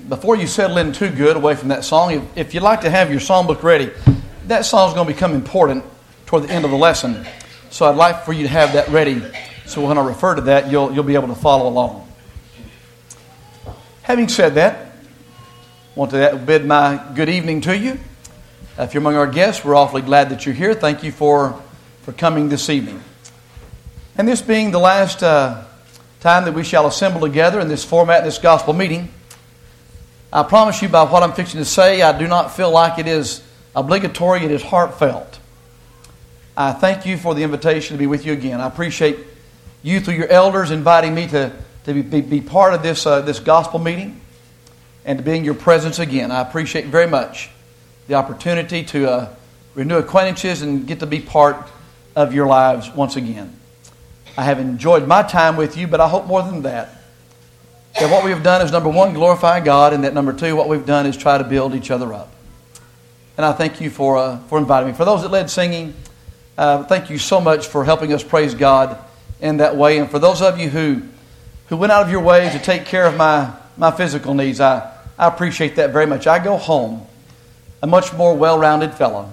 before you settle in too good away from that song, if you'd like to have your songbook ready, that song's going to become important toward the end of the lesson. So I'd like for you to have that ready, so when I refer to that, you'll be able to follow along. Having said that, I want to bid my good evening to you. If you're among our guests, we're awfully glad that you're here. Thank you for coming this evening. And this being the last time that we shall assemble together in this format, this gospel meeting, I promise you by what I'm fixing to say, I do not feel like it is obligatory, it is heartfelt. I thank you for the invitation to be with you again. I appreciate you through your elders inviting me to be part of this gospel meeting and to be in your presence again. I appreciate very much the opportunity to renew acquaintances and get to be part of your lives once again. I have enjoyed my time with you, but I hope more than that what we have done is, number one, glorify God, and that number two, what we've done is try to build each other up. And I thank you for inviting me. For those that led singing, thank you so much for helping us praise God in that way. And for those of you who went out of your way to take care of my physical needs, I appreciate that very much. I go home a much more well-rounded fellow.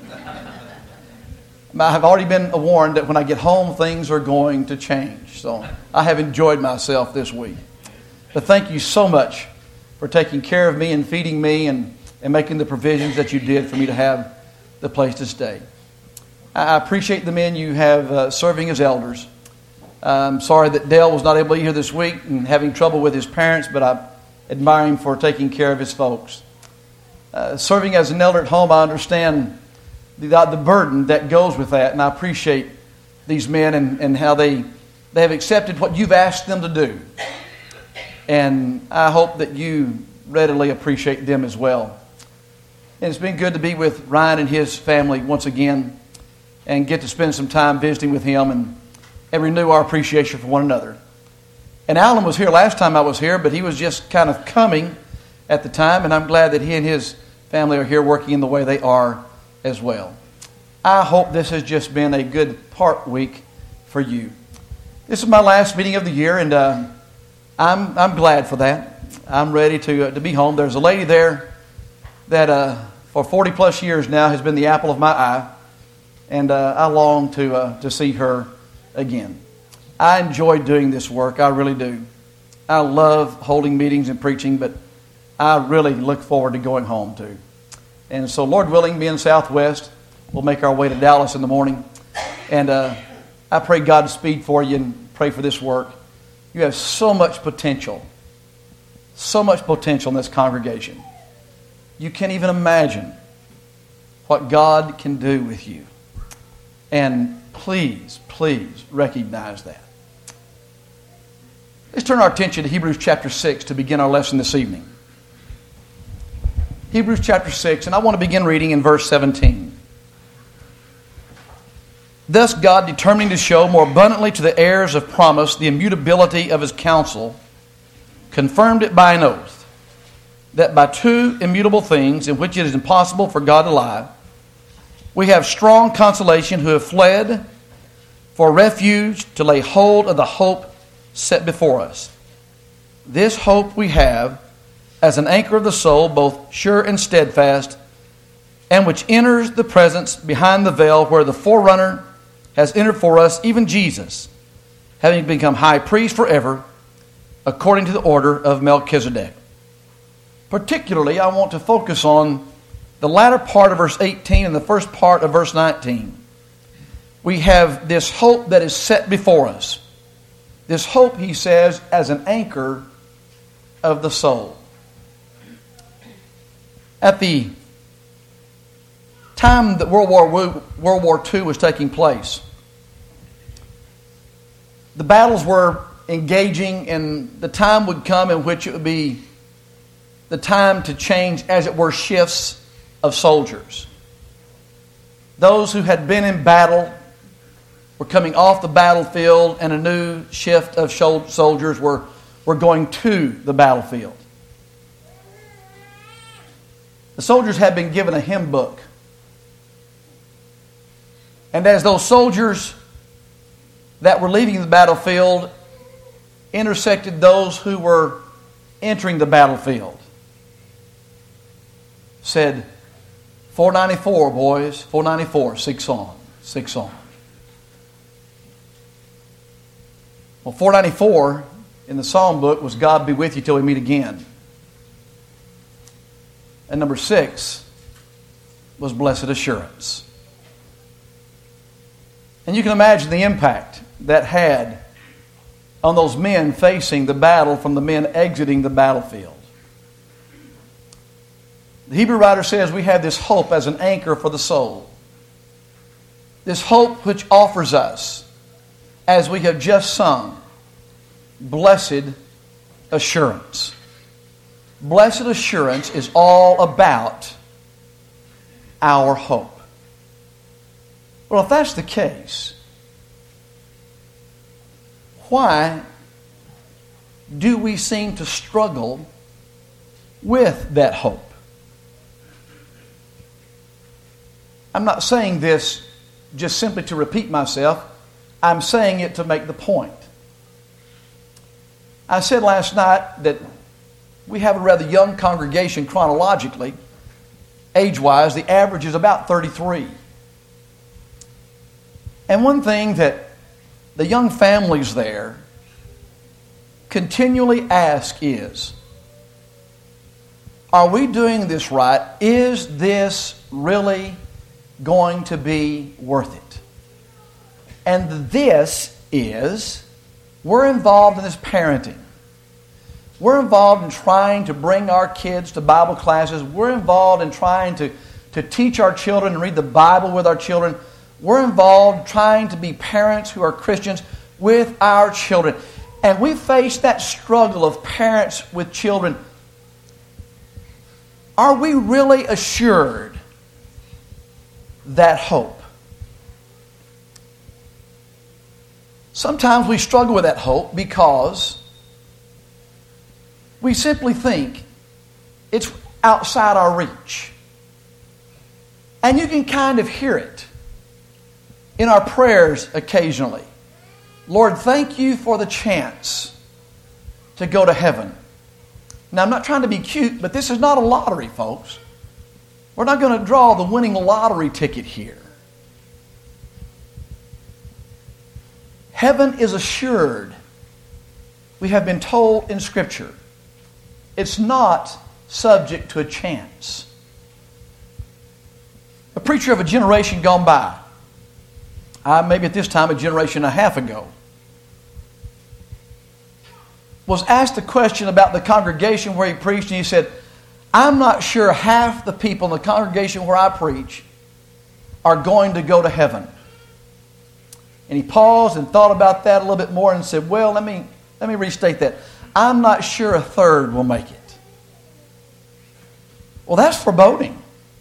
I have already been warned that when I get home, things are going to change. So I have enjoyed myself this week. But thank you so much for taking care of me and feeding me and making the provisions that you did for me to have the place to stay. I appreciate the men you have serving as elders. I'm sorry that Dale was not able to be here this week and having trouble with his parents, but I admire him for taking care of his folks. Serving as an elder at home, I understand the burden that goes with that, and I appreciate these men and how they have accepted what you've asked them to do. And I hope that you readily appreciate them as well. And it's been good to be with Ryan and his family once again and get to spend some time visiting with him and renew our appreciation for one another. And Alan was here last time I was here, but he was just kind of coming at the time, and I'm glad that he and his family are here working in the way they are as well. I hope this has just been a good part week for you. This is my last meeting of the year, and I'm glad for that. I'm ready to be home. There's a lady there that for 40 plus years now has been the apple of my eye, and I long to see her again. I enjoy doing this work. I really do. I love holding meetings and preaching, but I really look forward to going home too. And so, Lord willing, me and Southwest, we'll make our way to Dallas in the morning. And I pray God's speed for you and pray for this work. You have so much potential in this congregation. You can't even imagine what God can do with you. And please recognize that. Let's turn our attention to Hebrews chapter 6 to begin our lesson this evening. Hebrews chapter 6, and I want to begin reading in verse 17. Thus God, determining to show more abundantly to the heirs of promise the immutability of His counsel, confirmed it by an oath, that by two immutable things, in which it is impossible for God to lie, we have strong consolation who have fled for refuge to lay hold of the hope set before us. This hope we have as an anchor of the soul, both sure and steadfast, and which enters the presence behind the veil where the forerunner has entered for us, even Jesus, having become high priest forever, according to the order of Melchizedek. Particularly, I want to focus on the latter part of verse 18 and the first part of verse 19. We have this hope that is set before us. This hope, he says, as an anchor of the soul. At the time that World War II was taking place, the battles were engaging, and the time would come in which it would be the time to change, as it were, shifts of soldiers. Those who had been in battle were coming off the battlefield, and a new shift of soldiers were going to the battlefield. The soldiers had been given a hymn book. And as those soldiers that were leaving the battlefield intersected those who were entering the battlefield, said, 494, boys, 494, 6 on, 6 on. Well, 494 in the Psalm book was God be with you till we meet again. And number 6 was blessed assurance. And you can imagine the impact that had on those men facing the battle from the men exiting the battlefield. The Hebrew writer says we have this hope as an anchor for the soul. This hope which offers us, as we have just sung, blessed assurance. Blessed assurance is all about our hope. Well, if that's the case, why do we seem to struggle with that hope? I'm not saying this just simply to repeat myself. I'm saying it to make the point. I said last night that we have a rather young congregation chronologically. Age-wise, the average is about 33. And one thing that the young families there continually ask is, are we doing this right? Is this really going to be worth it? And this is, we're involved in this parenting. We're involved in trying to bring our kids to Bible classes. We're involved in trying to teach our children and read the Bible with our children. We're involved trying to be parents who are Christians with our children. And we face that struggle of parents with children. Are we really assured that hope? Sometimes we struggle with that hope because we simply think it's outside our reach. And you can kind of hear it in our prayers occasionally. Lord, thank you for the chance to go to heaven. Now, I'm not trying to be cute, but this is not a lottery, folks. We're not going to draw the winning lottery ticket here. Heaven is assured. We have been told in Scripture. It's not subject to a chance. A preacher of a generation gone by, maybe at this time a generation and a half ago, was asked a question about the congregation where he preached, and he said, I'm not sure half the people in the congregation where I preach are going to go to heaven. And he paused and thought about that a little bit more and said, well, let me restate that. I'm not sure a third will make it. Well, that's foreboding.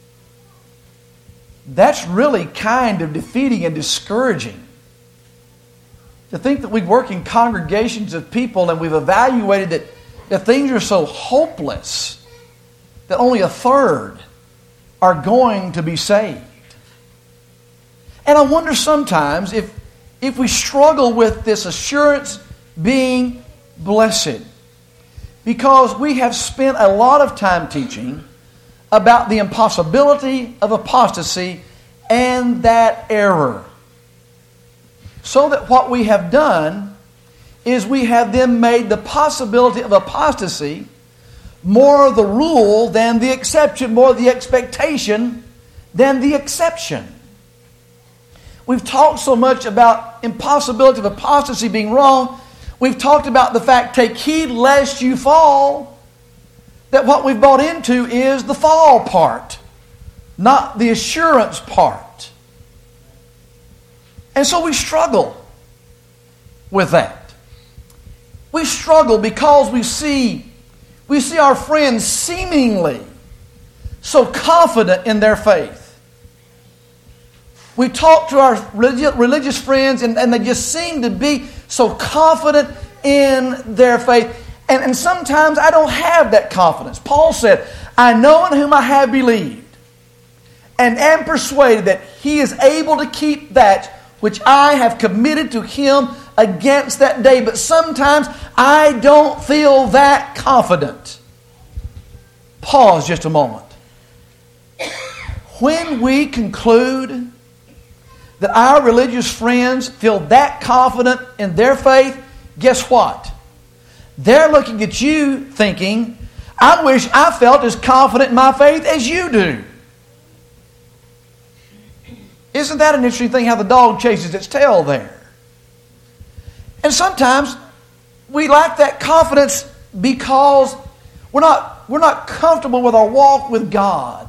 That's really kind of defeating and discouraging. To think that we work in congregations of people and we've evaluated that things are so hopeless that only a third are going to be saved. And I wonder sometimes if we struggle with this assurance being blessed, because we have spent a lot of time teaching about the impossibility of apostasy and that error. So that what we have done is we have then made the possibility of apostasy more the rule than the exception, more the expectation than the exception. We've talked so much about impossibility of apostasy being wrong. We've talked about the fact, take heed lest you fall, that what we've bought into is the fall part, not the assurance part. And so we struggle with that. We struggle because we see our friends seemingly so confident in their faith. We talk to our religious friends and they just seem to be so confident in their faith. And sometimes I don't have that confidence. Paul said, I know in whom I have believed and am persuaded that he is able to keep that which I have committed to him against that day. But sometimes I don't feel that confident. Pause just a moment. when we conclude that our religious friends feel that confident in their faith, guess what? They're looking at you thinking, I wish I felt as confident in my faith as you do. Isn't that an interesting thing how the dog chases its tail there? And sometimes we lack that confidence because we're not comfortable with our walk with God.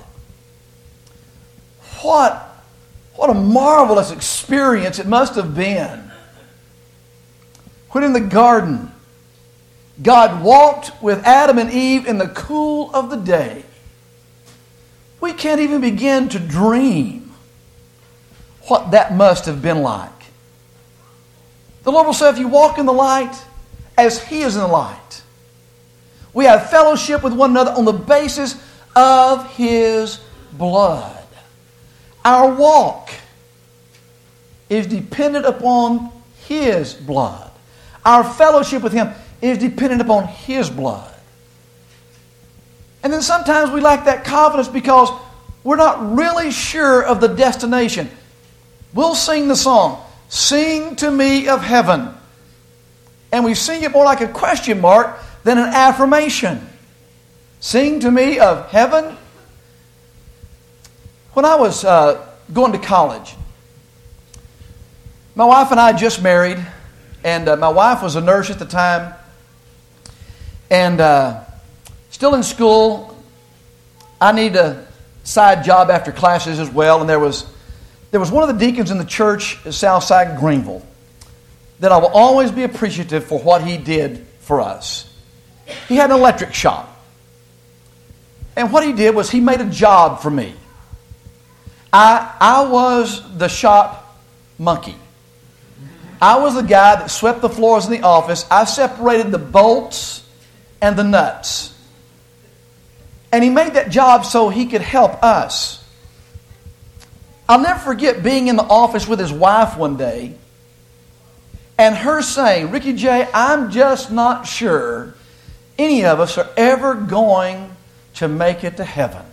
What a marvelous experience it must have been when in the garden God walked with Adam and Eve in the cool of the day. We can't even begin to dream what that must have been like. The Lord will say, if you walk in the light as He is in the light, we have fellowship with one another on the basis of His blood. Our walk is dependent upon His blood. Our fellowship with Him is dependent upon His blood. And then sometimes we lack that confidence because we're not really sure of the destination. We'll sing the song, "Sing to Me of Heaven." And we sing it more like a question mark than an affirmation. Sing to me of heaven. When I was going to college, my wife and I just married, and my wife was a nurse at the time, and still in school. I needed a side job after classes as well, and there was one of the deacons in the church at Southside Greenville that I will always be appreciative for what he did for us. He had an electric shop. And what he did was he made a job for me. I was the shop monkey. I was the guy that swept the floors in the office. I separated the bolts and the nuts. And he made that job so he could help us. I'll never forget being in the office with his wife one day and her saying, "Ricky J, I'm just not sure any of us are ever going to make it to heaven."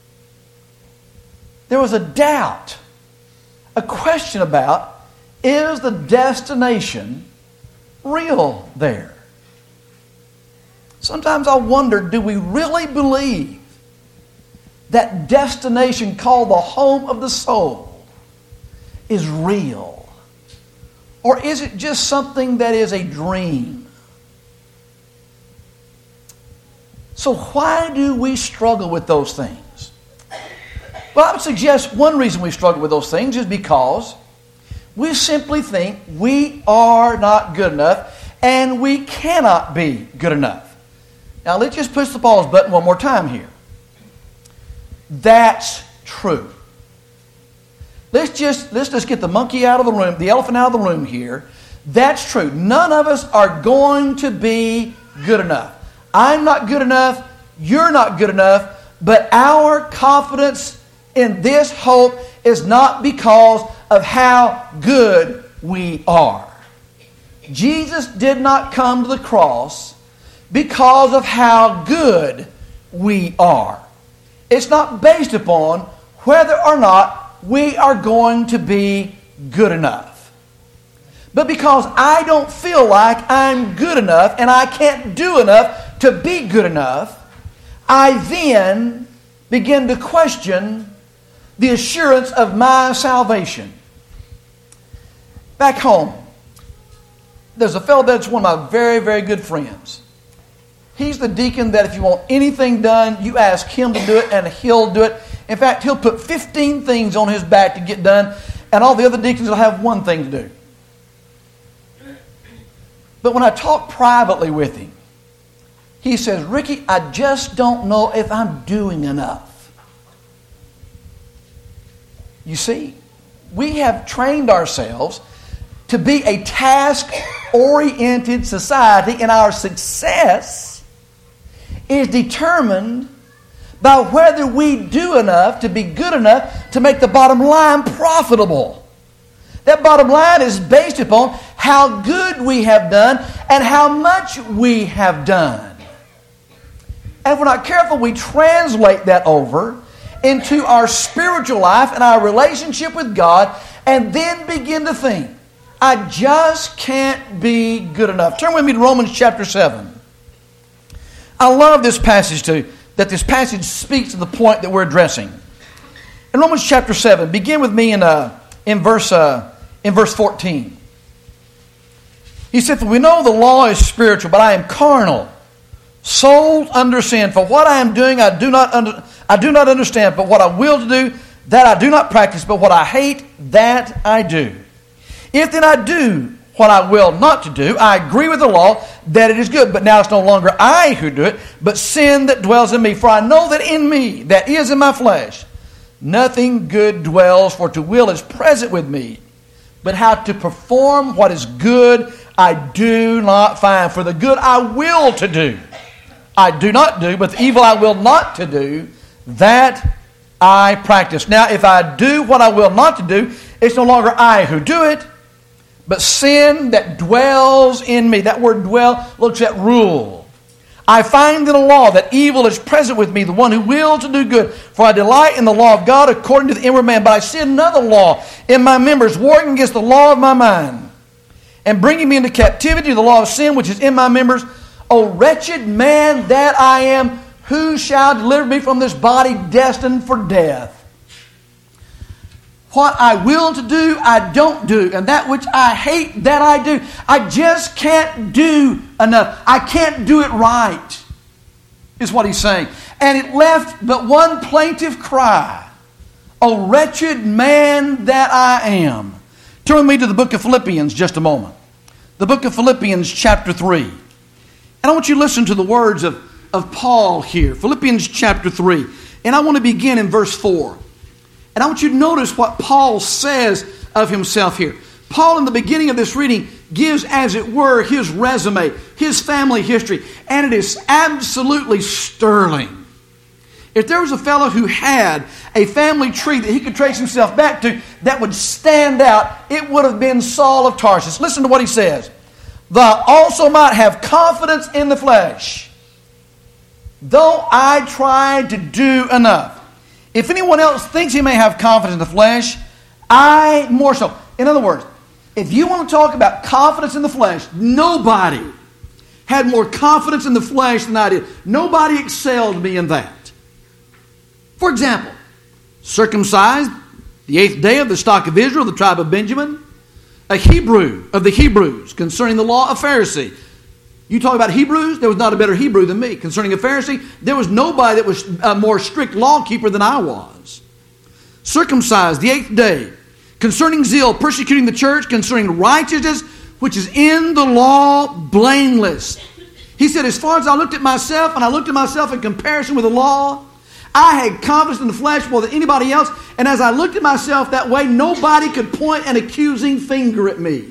There was a doubt, a question about, is the destination real there? Sometimes I wonder, do we really believe that destination called the home of the soul is real? Or is it just something that is a dream? So why do we struggle with those things? Well, I would suggest one reason we struggle with those things is because we simply think we are not good enough and we cannot be good enough. Now, let's just push the pause button one more time here. That's true. Let's just get the monkey out of the room, the elephant out of the room here. That's true. None of us are going to be good enough. I'm not good enough. You're not good enough. But our confidence in this hope is not because of how good we are. Jesus did not come to the cross because of how good we are. It's not based upon whether or not we are going to be good enough. But because I don't feel like I'm good enough and I can't do enough to be good enough, I then begin to question the assurance of my salvation. Back home, there's a fellow that's one of my very, very good friends. He's the deacon that if you want anything done, you ask him to do it and he'll do it. In fact, he'll put 15 things on his back to get done, and all the other deacons will have one thing to do. But when I talk privately with him, he says, "Ricky, I just don't know if I'm doing enough." You see, we have trained ourselves to be a task-oriented society, and our success is determined by whether we do enough to be good enough to make the bottom line profitable. That bottom line is based upon how good we have done and how much we have done. And if we're not careful, we translate that over into our spiritual life and our relationship with God, and then begin to think, I just can't be good enough. Turn with me to Romans chapter 7. I love this passage too, that this passage speaks to the point that we're addressing. In Romans chapter 7, begin with me in verse 14. He said, "For we know the law is spiritual, but I am carnal, sold under sin. For what I am doing I do not understand, but what I will to do, that I do not practice, but what I hate, that I do. If then I do what I will not to do, I agree with the law that it is good. But now it's no longer I who do it, but sin that dwells in me. For I know that in me, that is in my flesh, nothing good dwells, for to will is present with me. But how to perform what is good I do not find. For the good I will to do, I do not do, but the evil I will not to do, that I practice. Now if I do what I will not to do, it's no longer I who do it, but sin that dwells in me." That word dwell looks at rule. "I find in the law that evil is present with me, the one who will to do good. For I delight in the law of God according to the inward man. But I see another law in my members, warring against the law of my mind, and bringing me into captivity to the law of sin which is in my members. O wretched man that I am, who shall deliver me from this body destined for death? What I will to do, I don't do. And that which I hate, that I do." I just can't do enough. I can't do it right, is what he's saying. And it left but one plaintive cry. "O wretched man that I am." Turn with me to the book of Philippians just a moment. The book of Philippians chapter 3. And I want you to listen to the words of Paul here. Philippians chapter 3. And I want to begin in verse 4. And I want you to notice what Paul says of himself here. Paul, in the beginning of this reading, gives, as it were, his resume, his family history. And it is absolutely sterling. If there was a fellow who had a family tree that he could trace himself back to that would stand out, it would have been Saul of Tarsus. Listen to what he says. "Thou also might have confidence in the flesh, though I tried to do enough. If anyone else thinks he may have confidence in the flesh, I more so." In other words, if you want to talk about confidence in the flesh, nobody had more confidence in the flesh than I did. Nobody excelled me in that. For example, circumcised the 8th day of the stock of Israel, the tribe of Benjamin, a Hebrew of the Hebrews, concerning the law of Pharisee. You talk about Hebrews, there was not a better Hebrew than me. Concerning a Pharisee, there was nobody that was a more strict law keeper than I was. Circumcised the 8th day. Concerning zeal, persecuting the church. Concerning righteousness, which is in the law, blameless. He said, as far as I looked at myself, and I looked at myself in comparison with the law, I had confidence in the flesh more than anybody else. And as I looked at myself that way, nobody could point an accusing finger at me.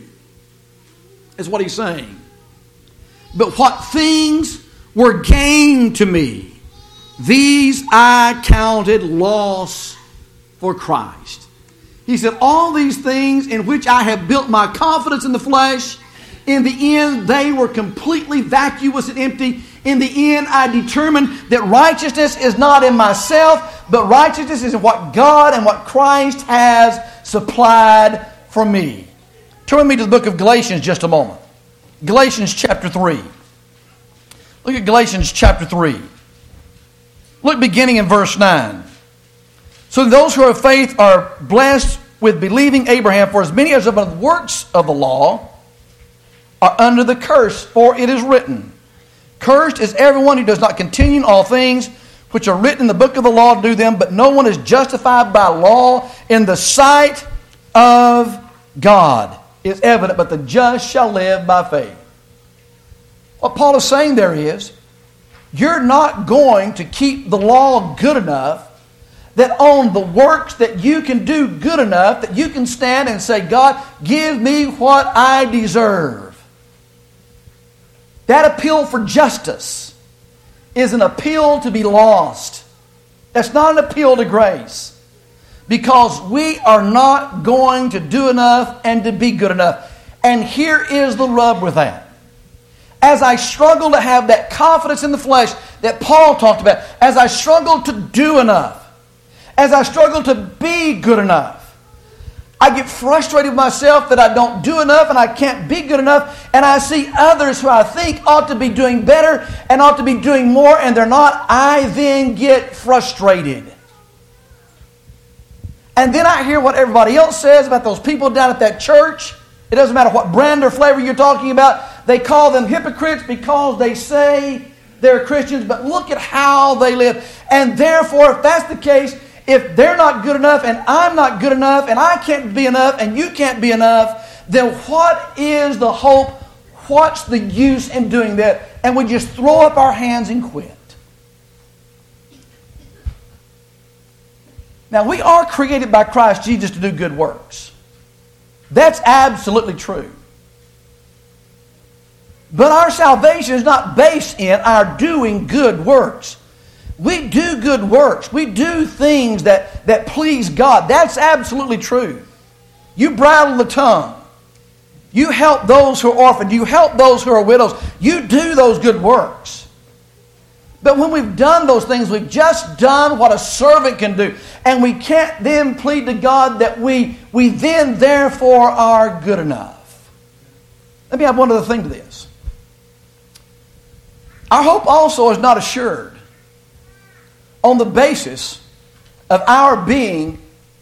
Is what he's saying. But what things were gain to me, these I counted loss for Christ. He said, all these things in which I have built my confidence in the flesh, in the end they were completely vacuous and empty. In the end I determined that righteousness is not in myself, but righteousness is in what God and what Christ has supplied for me. Turn with me to the book of Galatians just a moment. Galatians chapter 3. Look at Galatians chapter 3. Look beginning in verse 9. So those who are of faith are blessed with believing Abraham, for as many as of the works of the law are under the curse, for it is written, cursed is everyone who does not continue in all things which are written in the book of the law to do them, but no one is justified by law in the sight of God. Is evident, but the just shall live by faith. What Paul is saying there is, you're not going to keep the law good enough that on the works that you can do good enough that you can stand and say, God, give me what I deserve. That appeal for justice is an appeal to be lost. That's not an appeal to grace. Because we are not going to do enough and to be good enough. And here is the rub with that. As I struggle to have that confidence in the flesh that Paul talked about, as I struggle to do enough, as I struggle to be good enough. I get frustrated with myself that I don't do enough and I can't be good enough. And I see others who I think ought to be doing better and ought to be doing more, and they're not. I then get frustrated. And then I hear what everybody else says about those people down at that church. It doesn't matter what brand or flavor you're talking about. They call them hypocrites because they say they're Christians, but look at how they live. And therefore, if that's the case, if they're not good enough and I'm not good enough and I can't be enough and you can't be enough, then what is the hope? What's the use in doing that? And we just throw up our hands and quit. Now, we are created by Christ Jesus to do good works. That's absolutely true. But our salvation is not based in our doing good works. We do good works. We do things that please God. That's absolutely true. You bridle the tongue. You help those who are orphaned. You help those who are widows. You do those good works. But when we've done those things, we've just done what a servant can do. And we can't then plead to God that we then therefore are good enough. Let me add one other thing to this. Our hope also is not assured on the basis of our being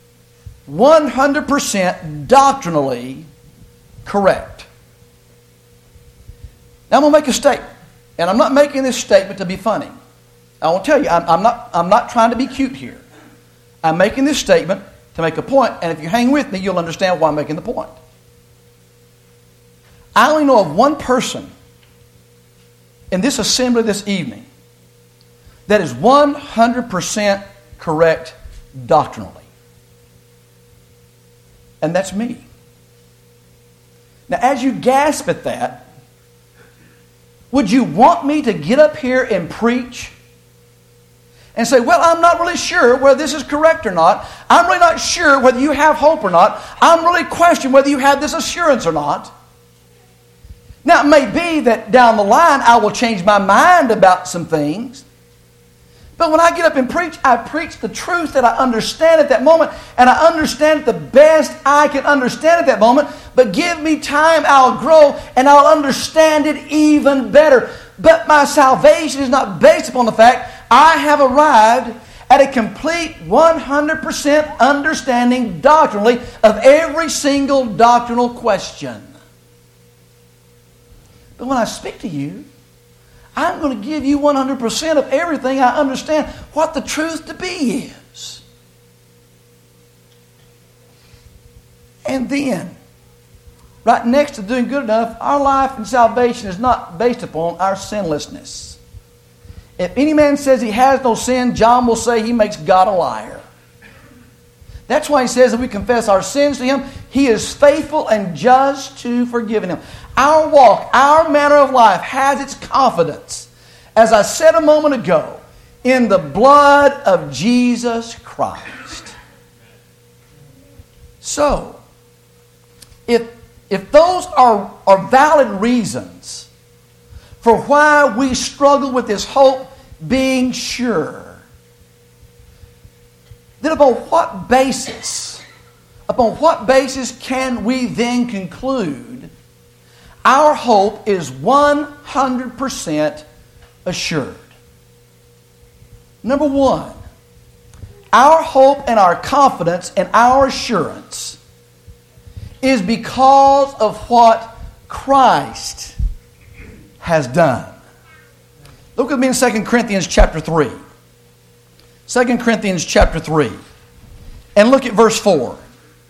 100% doctrinally correct. Now I'm going to make a statement. And I'm not making this statement to be funny. I want to tell you, I'm not trying to be cute here. I'm making this statement to make a point, and if you hang with me, you'll understand why I'm making the point. I only know of one person in this assembly this evening that is 100% correct doctrinally. And that's me. Now, as you gasp at that, would you want me to get up here and preach and say, well, I'm not really sure whether this is correct or not. I'm really not sure whether you have hope or not. I'm really questioning whether you have this assurance or not. Now, it may be that down the line I will change my mind about some things. But when I get up and preach, I preach the truth that I understand at that moment, and I understand it the best I can understand at that moment. But give me time, I'll grow, and I'll understand it even better. But my salvation is not based upon the fact I have arrived at a complete 100% understanding doctrinally of every single doctrinal question. But when I speak to you, I'm going to give you 100% of everything I understand what the truth to be is. And then, right next to doing good enough, our life and salvation is not based upon our sinlessness. If any man says he has no sin, John will say he makes God a liar. That's why he says if we confess our sins to him, he is faithful and just to forgive him. Our walk, our manner of life has its confidence, as I said a moment ago, in the blood of Jesus Christ. So, if those are valid reasons for why we struggle with this hope being sure, then upon what basis can we then conclude our hope is 100% assured? Number one, our hope and our confidence and our assurance is because of what Christ has done. Look with me in 2 Corinthians chapter 3. 2 Corinthians chapter 3. And look at verse 4.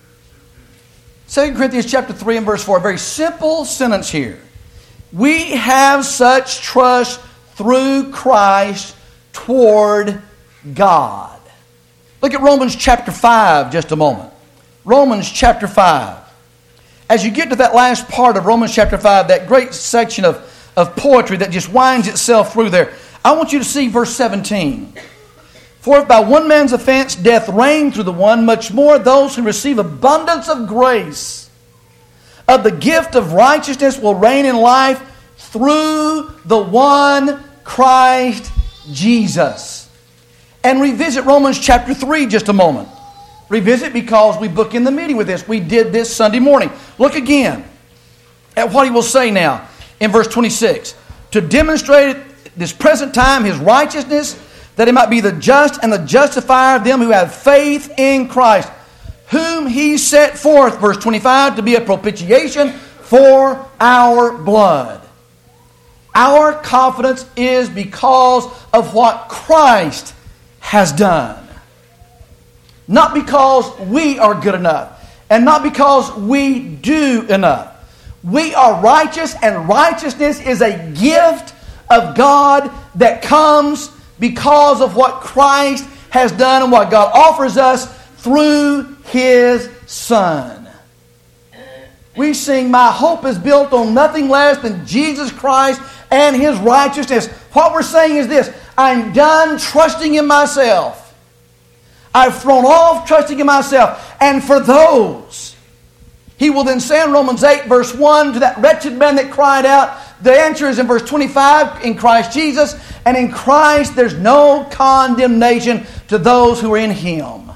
2 Corinthians chapter 3 and verse 4. A very simple sentence here. We have such trust through Christ toward God. Look at Romans chapter 5 just a moment. Romans chapter 5. As you get to that last part of Romans chapter 5, that great section of poetry that just winds itself through there, I want you to see verse 17. For if by one man's offense death reigned through the one, much more those who receive abundance of grace of the gift of righteousness will reign in life through the one Christ Jesus. and revisit Romans chapter 3 just a moment. Revisit because we bookend the meeting with this. We did this Sunday morning. Look again at what he will say now in verse 26. To demonstrate at this present time his righteousness, that he might be the just and the justifier of them who have faith in Christ, whom he set forth, verse 25, to be a propitiation for our blood. Our confidence is because of what Christ has done. Not because we are good enough, and not because we do enough. We are righteous, and righteousness is a gift of God that comes because of what Christ has done and what God offers us through His Son. We sing, my hope is built on nothing less than Jesus Christ and His righteousness. What we're saying is this: I'm done trusting in myself. I've thrown off trusting in myself. And for those, he will then say in Romans 8 verse 1 to that wretched man that cried out, the answer is in verse 25, in Christ Jesus. And in Christ there's no condemnation to those who are in Him.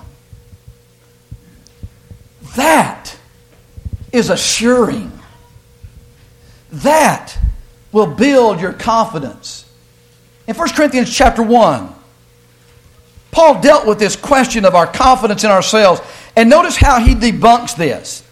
That is assuring. That will build your confidence. In 1 Corinthians chapter 1, Paul dealt with this question of our confidence in ourselves. And notice how he debunks this.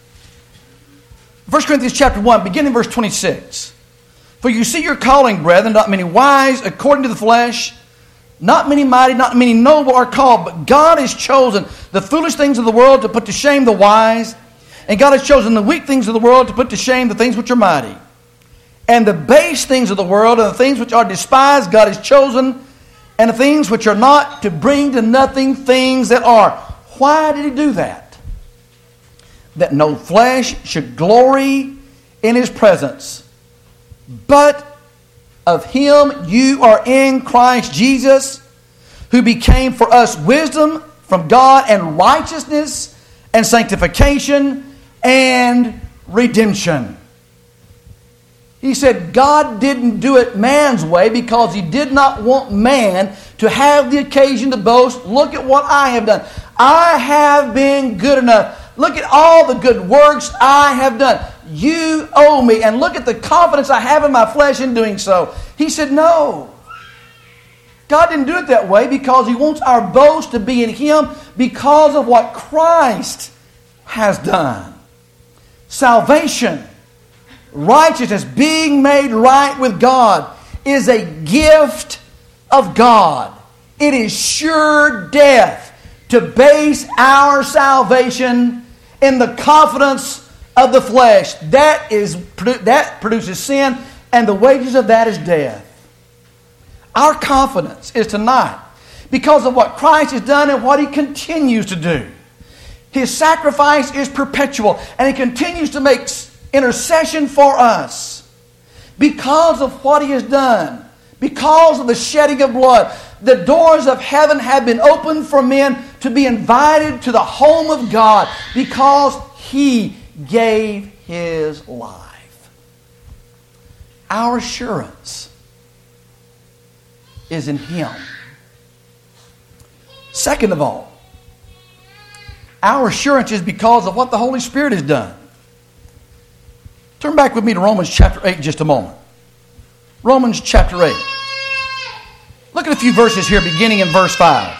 1 Corinthians chapter 1, beginning in verse 26. For you see your calling, brethren, not many wise according to the flesh, not many mighty, not many noble are called, but God has chosen the foolish things of the world to put to shame the wise, and God has chosen the weak things of the world to put to shame the things which are mighty. And the base things of the world and the things which are despised God has chosen, and the things which are not, to bring to nothing things that are. Why did He do that? That no flesh should glory in His presence. But of Him you are in Christ Jesus, who became for us wisdom from God and righteousness and sanctification and redemption. He said God didn't do it man's way because He did not want man to have the occasion to boast. Look at what I have done. I have been good enough. Look at all the good works I have done. You owe me. And look at the confidence I have in my flesh in doing so. He said no. God didn't do it that way because He wants our boast to be in Him because of what Christ has done. Salvation, righteousness, being made right with God, is a gift of God. It is sure death to base our salvation in the confidence of the flesh. That produces sin, and the wages of that is death. Our confidence is tonight because of what Christ has done and what He continues to do. His sacrifice is perpetual, and He continues to make intercession for us. Because of what He has done, because of the shedding of blood, the doors of heaven have been opened for men to be invited to the home of God because He gave His life. Our assurance is in Him. Second of all, our assurance is because of what the Holy Spirit has done. Turn back with me to Romans chapter 8 just a moment. Romans chapter 8. Look at a few verses here beginning in verse 5.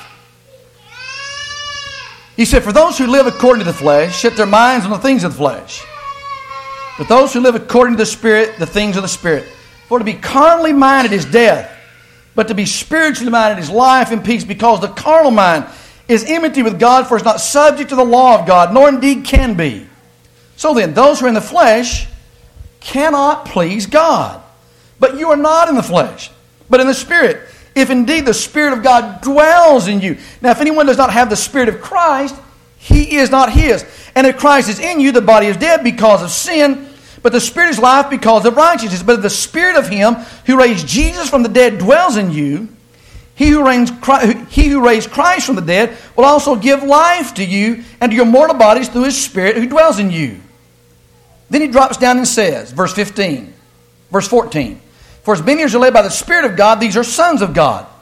He said, for those who live according to the flesh set their minds on the things of the flesh. But those who live according to the Spirit, the things of the Spirit. For to be carnally minded is death, but to be spiritually minded is life and peace, because the carnal mind is enmity with God, for it's not subject to the law of God, nor indeed can be. So then, those who are in the flesh cannot please God. But you are not in the flesh, but in the Spirit, if indeed the Spirit of God dwells in you. Now, if anyone does not have the Spirit of Christ, he is not his. And if Christ is in you, the body is dead because of sin, but the Spirit is life because of righteousness. But if the Spirit of Him who raised Jesus from the dead dwells in you, He who raised Christ from the dead will also give life to you and to your mortal bodies through His Spirit who dwells in you. Then he drops down and says, verse 14, For as many as are led by the Spirit of God, these are sons of God.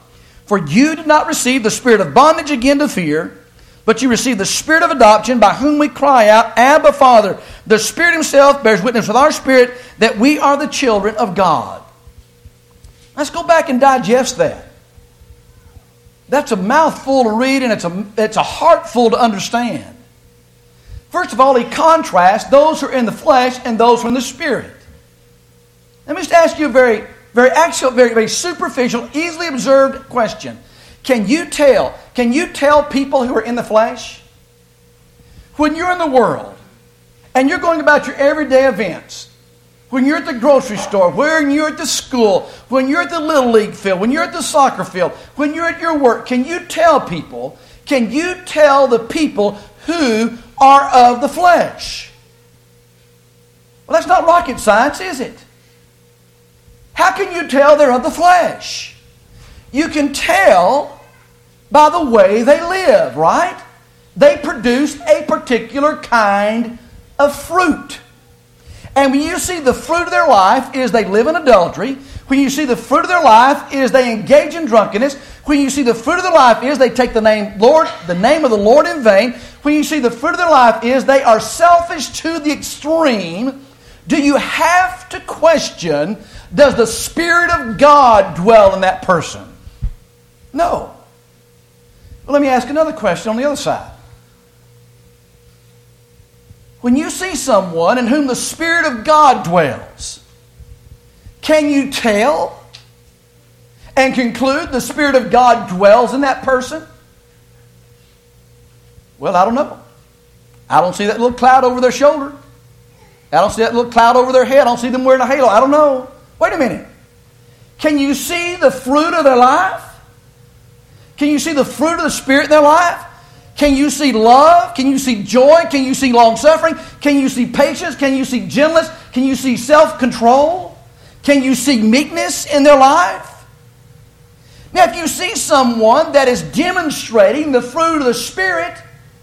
For you did not receive the spirit of bondage again to fear, but you received the spirit of adoption, by whom we cry out, Abba, Father. The Spirit Himself bears witness with our spirit that we are the children of God. Let's go back and digest that. That's a mouthful to read, and it's a heartful to understand. First of all, he contrasts those who are in the flesh and those who are in the Spirit. Let me just ask you a very, very actual, very, very superficial, easily observed question. Can you tell people who are in the flesh? When you're in the world and you're going about your everyday events, when you're at the grocery store, when you're at the school, when you're at the Little League field, when you're at the soccer field, when you're at your work, can you tell the people who are of the flesh? Well, that's not rocket science, is it? How can you tell they're of the flesh? You can tell by the way they live, right? They produce a particular kind of fruit. And when you see the fruit of their life is they live in adultery. When you see the fruit of their life is they engage in drunkenness. When you see the fruit of their life is they take the name of the Lord in vain. When you see the fruit of their life is they are selfish to the extreme. Do you have to question, does the Spirit of God dwell in that person? No. Well, let me ask another question on the other side. When you see someone in whom the Spirit of God dwells, can you tell and conclude the Spirit of God dwells in that person? Well, I don't know. I don't see that little cloud over their shoulder. I don't see that little cloud over their head. I don't see them wearing a halo. I don't know. Wait a minute. Can you see the fruit of their life? Can you see the fruit of the Spirit in their life? Can you see love? Can you see joy? Can you see long-suffering? Can you see patience? Can you see gentleness? Can you see self-control? Can you see meekness in their life? Now, if you see someone that is demonstrating the fruit of the Spirit,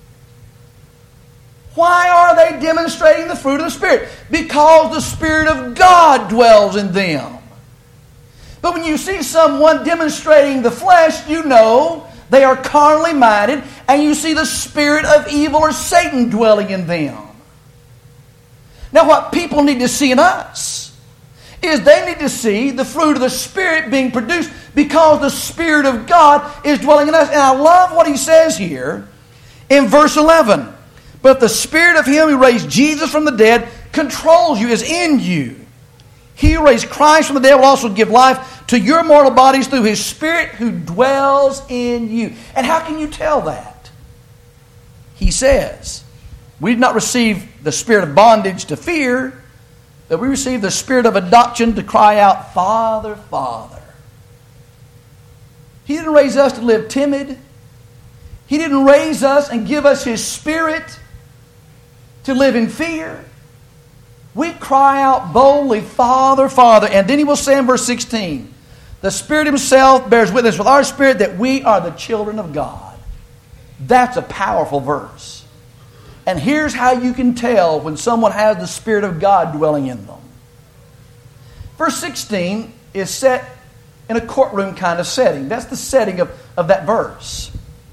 why are they demonstrating the fruit of the Spirit? Because the Spirit of God dwells in them. But when you see someone demonstrating the flesh, you know they are carnally minded, and you see the spirit of evil or Satan dwelling in them. Now, what people need to see in us is they need to see the fruit of the Spirit being produced because the Spirit of God is dwelling in us. And I love what he says here in verse 11. But the Spirit of Him who raised Jesus from the dead controls you, is in you. He who raised Christ from the dead will also give life to your mortal bodies through His Spirit who dwells in you. And how can you tell that? He says, we did not receive the spirit of bondage to fear, but we received the spirit of adoption to cry out, Father, Father. He didn't raise us to live timid. He didn't raise us and give us His Spirit to live in fear. We cry out boldly, Father, Father. And then he will say in verse 16, the Spirit Himself bears witness with our spirit that we are the children of God. That's a powerful verse. And here's how you can tell when someone has the Spirit of God dwelling in them. Verse 16 is set in a courtroom kind of setting. That's the setting of that verse.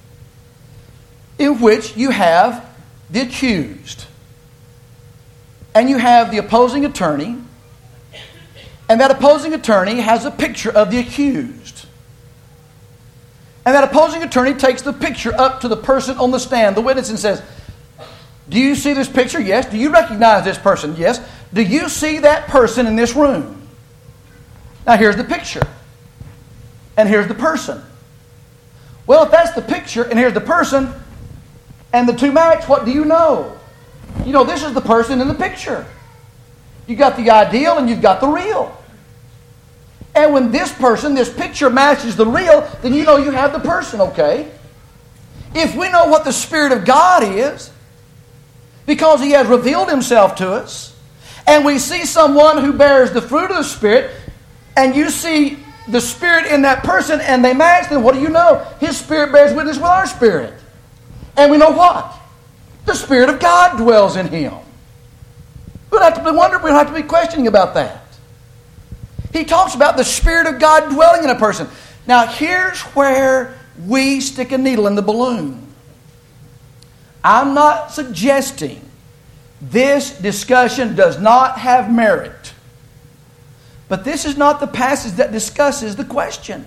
In which you have the accused. And you have the opposing attorney. And that opposing attorney has a picture of the accused. And that opposing attorney takes the picture up to the person on the stand, the witness, and says, do you see this picture? Yes. Do you recognize this person? Yes. Do you see that person in this room? Now here's the picture. And here's the person. Well, if that's the picture and here's the person and the two match, what do you know? You know, this is the person in the picture. You got the ideal and you've got the real. And when this picture matches the real, then you know you have the person, okay? If we know what the Spirit of God is, because He has revealed Himself to us, and we see someone who bears the fruit of the Spirit, and you see the Spirit in that person, and they match, then what do you know? His Spirit bears witness with our spirit. And we know what? The Spirit of God dwells in him. We don't have to be wondering, we don't have to be questioning about that. He talks about the Spirit of God dwelling in a person. Now, here's where we stick a needle in the balloon. I'm not suggesting this discussion does not have merit. But this is not the passage that discusses the question.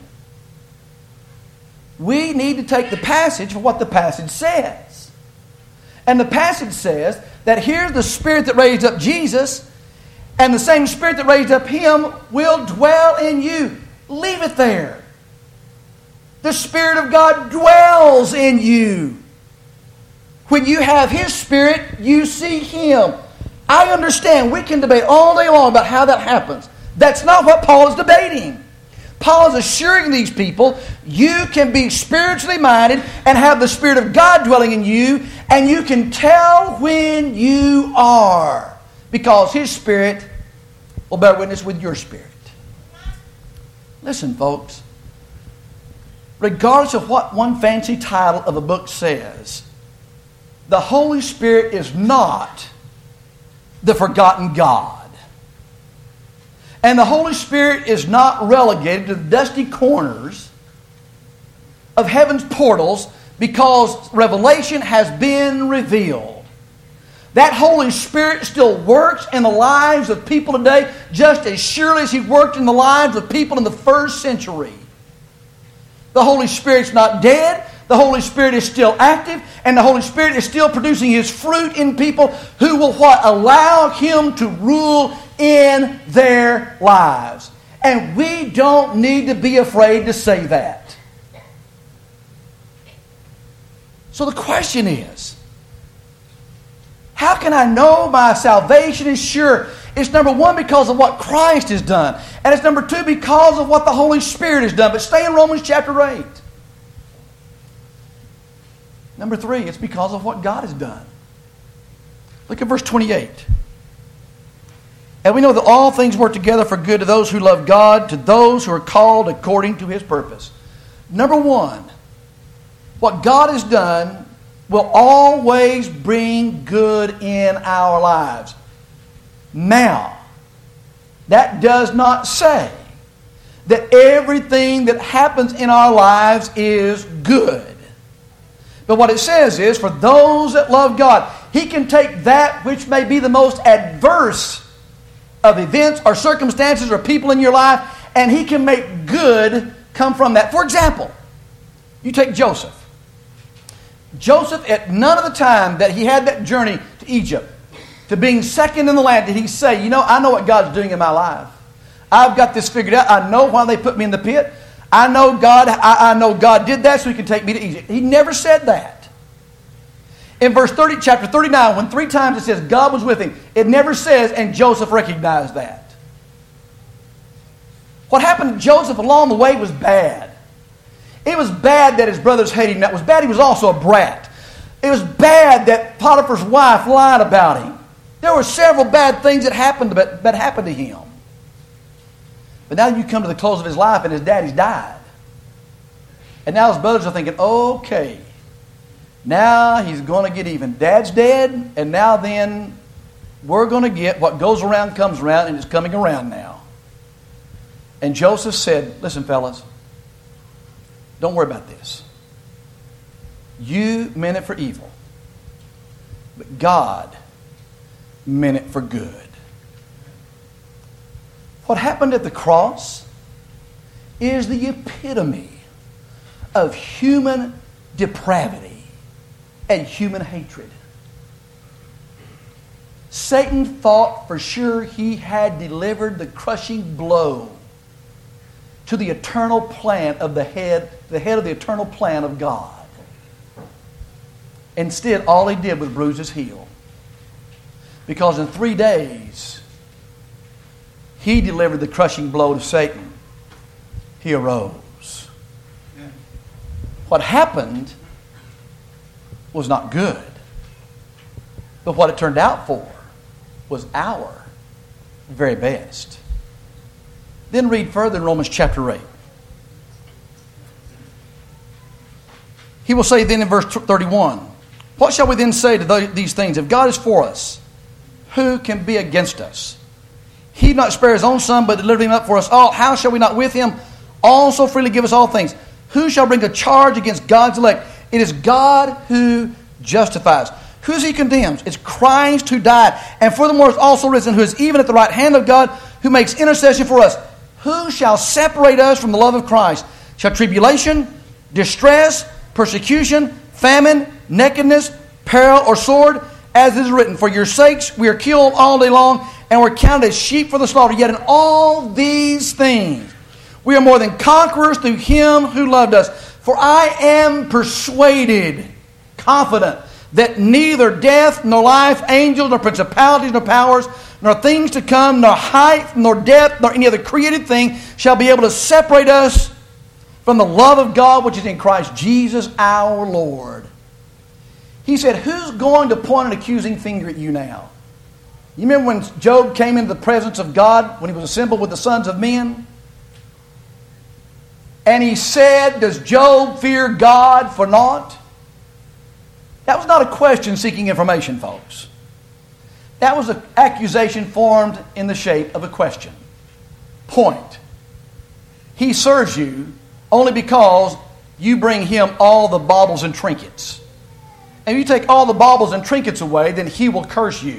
We need to take the passage for what the passage says. And the passage says that here's the Spirit that raised up Jesus, and the same Spirit that raised up Him will dwell in you. Leave it there. The Spirit of God dwells in you. When you have His Spirit, you see Him. I understand we can debate all day long about how that happens. That's not what Paul is debating. Paul is assuring these people, you can be spiritually minded and have the Spirit of God dwelling in you, and you can tell when you are, because His Spirit will bear witness with your spirit. Listen, folks. Regardless of what one fancy title of a book says, the Holy Spirit is not the forgotten God. And the Holy Spirit is not relegated to the dusty corners of heaven's portals because revelation has been revealed. That Holy Spirit still works in the lives of people today just as surely as He worked in the lives of people in the first century. The Holy Spirit's not dead. The Holy Spirit is still active. And the Holy Spirit is still producing His fruit in people who will what? Allow Him to rule in their lives. And we don't need to be afraid to say that. So the question is, how can I know my salvation is sure? It's number one, because of what Christ has done. And it's number two, because of what the Holy Spirit has done. But stay in Romans chapter 8. Number three, it's because of what God has done. Look at verse 28. And we know that all things work together for good to those who love God, to those who are called according to His purpose. Number one, what God has done will always bring good in our lives. Now, that does not say that everything that happens in our lives is good. But what it says is, for those that love God, He can take that which may be the most adverse of events or circumstances or people in your life, and He can make good come from that. For example, you take Joseph. Joseph, at none of the time that he had that journey to Egypt, to being second in the land, did he say, I know what God's doing in my life. I've got this figured out. I know why they put me in the pit. I know God did that so He can take me to Egypt. He never said that. In verse 30, chapter 39, when 3 times it says God was with him, it never says, and Joseph recognized that. What happened to Joseph along the way was bad. It was bad that his brothers hated him. That was bad. He was also a brat. It was bad that Potiphar's wife lied about him. There were several bad things that happened to him. But now you come to the close of his life and his daddy's died. And now his brothers are thinking, okay, now he's going to get even. Dad's dead, and now then we're going to get what goes around comes around, and it's coming around now. And Joseph said, listen, fellas, don't worry about this. You meant it for evil, but God meant it for good. What happened at the cross is the epitome of human depravity and human hatred. Satan thought for sure he had delivered the crushing blow to the eternal plan of the head of the eternal plan of God. Instead, all he did was bruise his heel. Because in 3 days, he delivered the crushing blow to Satan. He arose. Yeah. What happened was not good. But what it turned out for was our very best. Then read further in Romans chapter 8. He will say then in verse 31, what shall we then say to these things? If God is for us, who can be against us? He did not spare His own Son, but delivered Him up for us all. How shall we not with Him also freely give us all things. Who shall bring a charge against God's elect? It is God who justifies. Who is he condemns? It's Christ who died, and furthermore is also risen, who is even at the right hand of God, who makes intercession for us. Who shall separate us from the love of Christ? Shall tribulation, distress, persecution, famine, nakedness, peril, or sword? As it is written, for your sakes we are killed all day long, and we're counted as sheep for the slaughter. Yet in all these things we are more than conquerors through him who loved us. For I am persuaded, confident, that neither death, nor life, angels, nor principalities, nor powers, nor things to come, nor height, nor depth, nor any other created thing shall be able to separate us from the love of God which is in Christ Jesus our Lord. He said, who's going to point an accusing finger at you now? You remember when Job came into the presence of God, when he was assembled with the sons of men? And he said, does Job fear God for naught? That was not a question seeking information, folks. That was an accusation formed in the shape of a question. Point. He serves you only because you bring him all the baubles and trinkets. And if you take all the baubles and trinkets away, then he will curse you.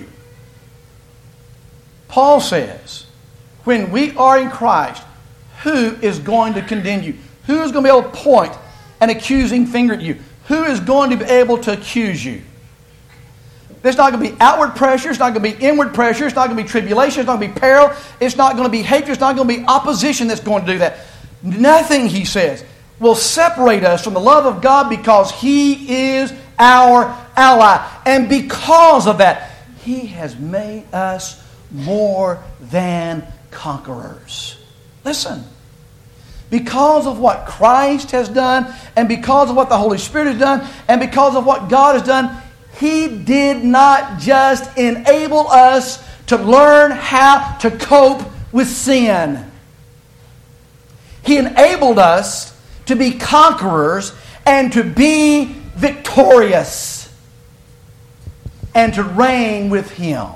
Paul says, when we are in Christ, who is going to condemn you? Who is going to be able to point an accusing finger at you? Who is going to be able to accuse you? There's not going to be outward pressure. It's not going to be inward pressure. It's not going to be tribulation. It's not going to be peril. It's not going to be hatred. It's not going to be opposition that's going to do that. Nothing, he says, will separate us from the love of God because he is our ally. And because of that, he has made us more than conquerors. Listen. Because of what Christ has done, and because of what the Holy Spirit has done, and because of what God has done, he did not just enable us to learn how to cope with sin. He enabled us to be conquerors and to be victorious and to reign with him.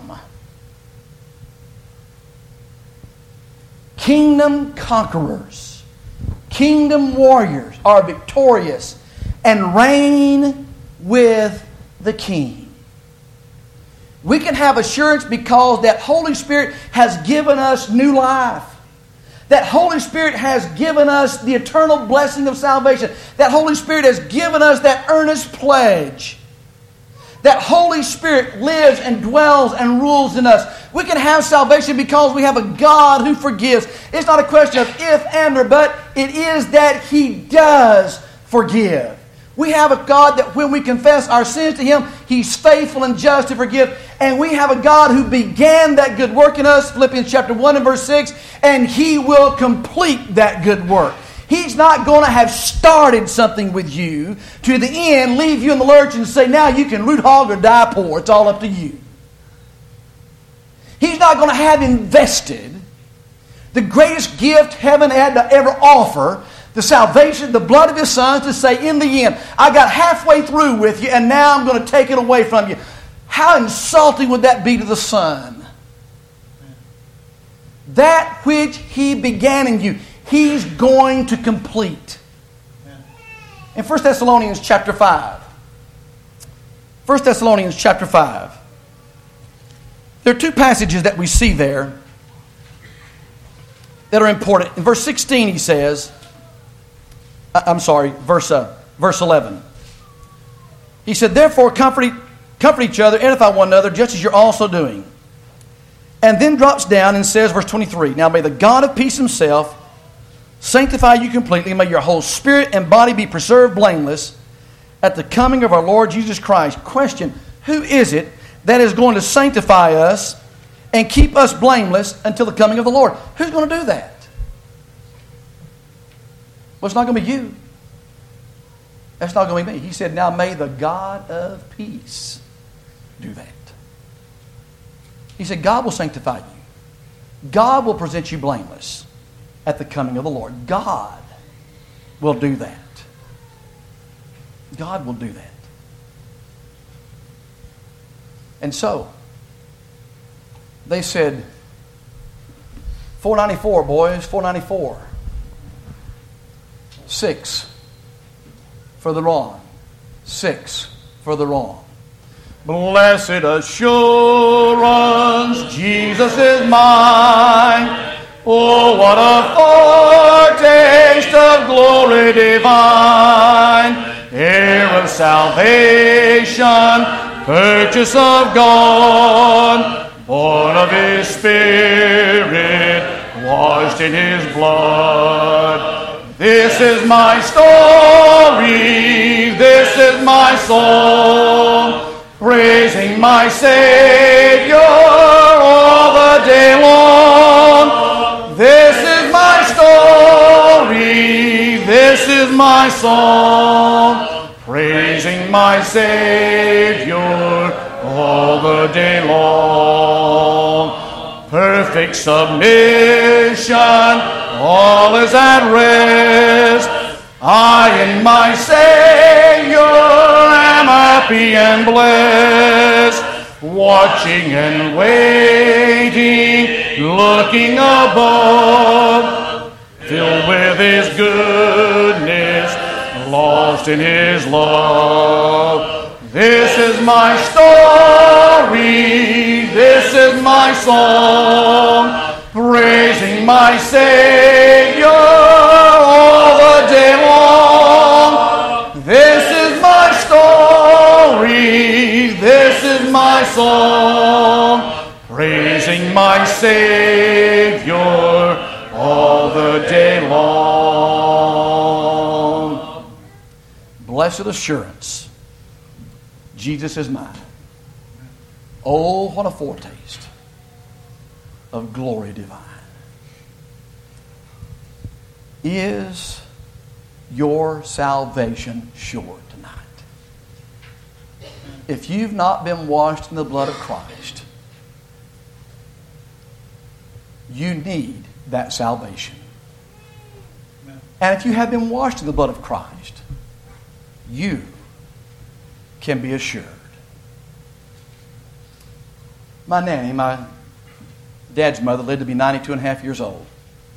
Kingdom conquerors, kingdom warriors are victorious and reign with the King. We can have assurance because that Holy Spirit has given us new life. That Holy Spirit has given us the eternal blessing of salvation. That Holy Spirit has given us that earnest pledge. That Holy Spirit lives and dwells and rules in us. We can have salvation because we have a God who forgives. It's not a question of if and or but. It is that he does forgive. We have a God that when we confess our sins to him, he's faithful and just to forgive. And we have a God who began that good work in us, Philippians chapter 1 and verse 6, and he will complete that good work. He's not going to have started something with you to the end, leave you in the lurch and say, now you can root hog or die poor. It's all up to you. He's not going to have invested the greatest gift heaven had to ever offer, the salvation, the blood of his Son, to say in the end, I got halfway through with you and now I'm going to take it away from you. How insulting would that be to the Son? That which he began in you, he's going to complete. In 1 Thessalonians chapter 5. 1 Thessalonians chapter 5. There are two passages that we see there that are important. In verse 16 he says, verse 11. He said, therefore comfort each other, edify one another, just as you're also doing. And then drops down and says, verse 23, now may the God of peace himself sanctify you completely, and may your whole spirit and body be preserved blameless at the coming of our Lord Jesus Christ. Question, who is it that is going to sanctify us and keep us blameless until the coming of the Lord? Who's going to do that? Well, it's not going to be you. That's not going to be me. He said, now may the God of peace do that. He said, God will sanctify you. God will present you blameless at the coming of the Lord. God will do that. God will do that. And so, they said, $4.94, boys, $4.94. 6. Further on. 6. Further on. Blessed assurance, Jesus is mine. Oh, what a foretaste of glory divine, heir of salvation, purchase of God, born of His Spirit, washed in His blood. This is my story, this is my song, praising my Savior all the day long. This is my story, this is my song, praising my Savior all the day long. Perfect submission, all is at rest. I and my Savior am happy and blessed, watching and waiting, looking above, filled with His goodness, lost in His love. This is my story, this is my song, praising my Savior all the day long. This is my story, this is my song, praising my Savior all the day long. Blessed assurance, Jesus is mine. Oh, what a foretaste of glory divine. Is your salvation sure tonight? If you've not been washed in the blood of Christ, you need that salvation. And if you have been washed in the blood of Christ, you can be assured. My nanny, my dad's mother, lived to be 92 and a half years old.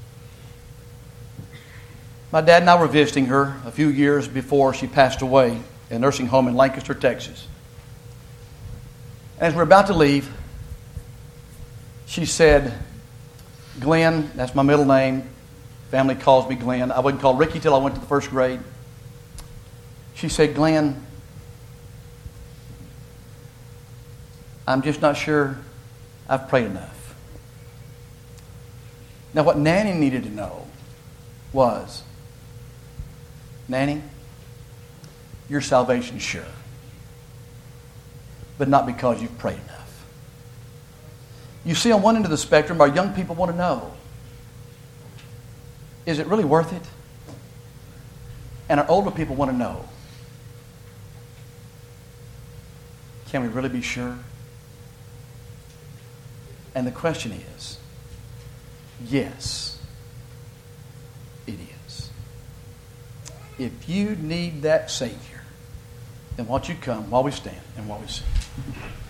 My dad and I were visiting her a few years before she passed away in a nursing home in Lancaster, Texas. And as we're about to leave, she said, Glenn, that's my middle name. Family calls me Glenn. I wasn't called Ricky till I went to the first grade. She said, Glenn, I'm just not sure I've prayed enough. Now, what Nanny needed to know was, Nanny, your salvation's sure, but not because you've prayed enough. You see, on one end of the spectrum, our young people want to know, is it really worth it? And our older people want to know, can we really be sure? And the question is, yes, it is. If you need that Savior, then won't you come while we stand and while we sing?